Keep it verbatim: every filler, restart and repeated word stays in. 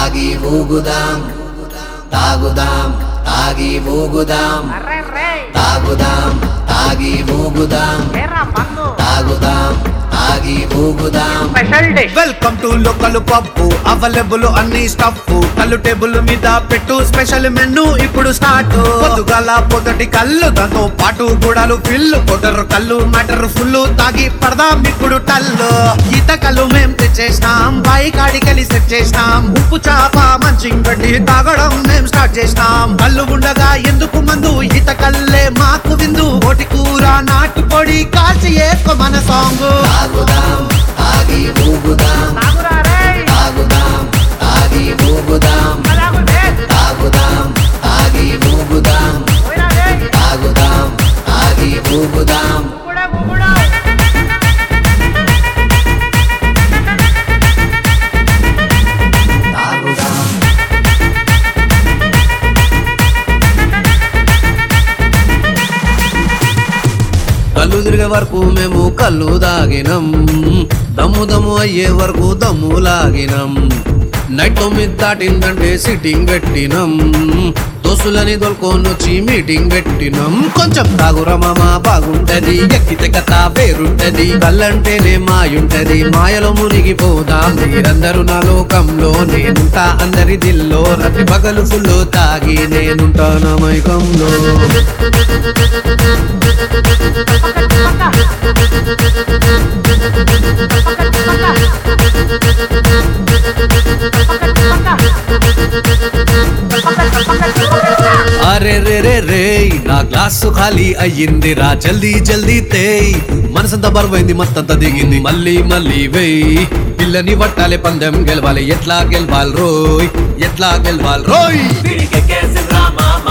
తాగి ఊగుదాం తాగుదాం తాగి ఊగుదాం తాగుదాం తాగి ఊగుదాం తాగుదాం తాగి ఊగుదాం. వెల్కమ్ టు లోకల్ పప్పు అవైలబుల్ అన్ని స్టఫ్ కళ్ళు టేబుల్ మీద పెట్టు స్పెషల్ మెనూ ఇప్పుడు స్టార్ట్. పొద్దుగాల పొదటి కళ్ళు దాంతో పాటు గుడాలు ఫిల్లు పొదరు కళ్ళు మటర్ ఫుల్ తాగి పడదాం ఇప్పుడు టల్లు. ఈత కళ్ళు మేం తెచ్చేసినాం బాయి కాడికెళ్ళి సెట్ చేసినాం. ఉప్పు చాప మంచి గడ్డి తాగడం మేం స్టార్ట్ చేసినాం. కళ్ళు ఉండగా ఎందుకు మందు ఈత కళ్ళే మాకు విందు. ఓటి కూర నాటు పొడి కాల్చి ఏకో మన సాంగ్. తాగుదాం తాగి ఊగుదాం తాగుదాం తాగి ఊగుదాం తాగుదాం తాగి ఊగుదాం తాగుదాం తాగి ఊగుదాం. కళ్ళు తిరిగే వరకు మేము కళ్ళు దాగినం, దమ్ము దమ్ము అయ్యే వరకు దమ్ము లాగినం. నైట్ తొమ్మిది దాటిందంటే సిట్టింగ్ పెట్టినం, దోస్తులని దొల్కొనొచ్చి మీటింగ్ పెట్టినం. కొంచెం తాగురా మామ బాగుంటది, ఎక్కితే కథ వేరుంటది. కళ్ళంటేనే మాయుంటది, మాయలో మునిగిపోదాం. మీరందరూ నా లోకంలో, నేనుంటా అందరి దిల్లో. రతి పగలు ఫుల్లు తాగి నేనుంటా నా మైకంలో. అరే రే రే రే నా గ్లాసు ఖాళీ అయ్యిందిరా, జల్దీ జల్దీ తేయ్. మనసంతా బరువైంది మత్తంతా దిగింది, మళ్ళీ మళ్ళీ వేయ్. పిల్లని పట్టాలి పందెం గెలవాలి, ఎట్లా గెలవాలి రోయ్ ఎట్లా గెలవాలి రోయ్.